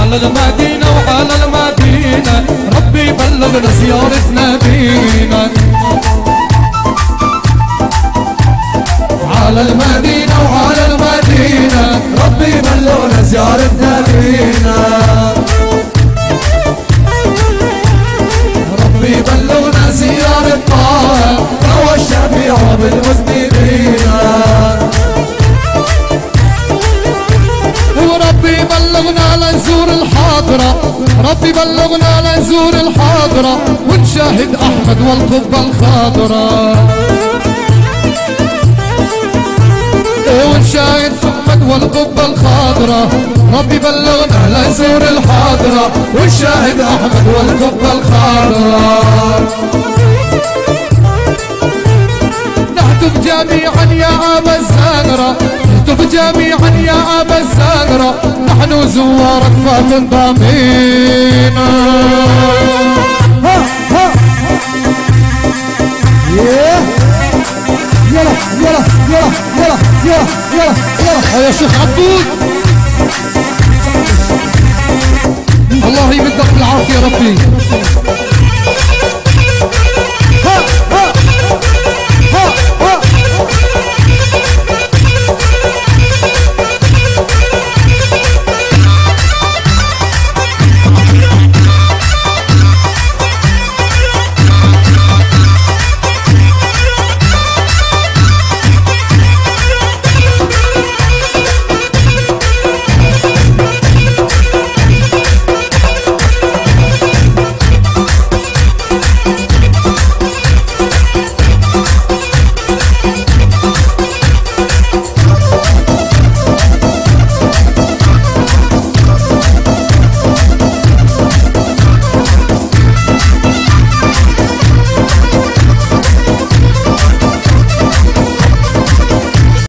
على المدينة وعلى المدينة ربي بلغنا زيارة نبينا. على المدينة وعلى المدينة ربي بلغنا زيارة نبينا. ربي بلغنا زيارة طه هو الشفيع بالمذنبين. وربي بلغنا لنزور الحاضرة، ربي بلغنا لنزور الحاضرة ونشاهد أحمد والقبة الخضراء. ونشاهد أحمد والقبة الخضراء. ربي بلغنا لنزور الحاضرة ونشاهد أحمد والقبة الخضراء. نهتف جميعا يا أبا الزهرة، نهتف جميعا يا أبا الزهرة نحن زوارك فاتن ضمينا. يلا يلا يلا يلا يلا يلا يلا يا شيخ عبود الله يمدك بالعافية ربي.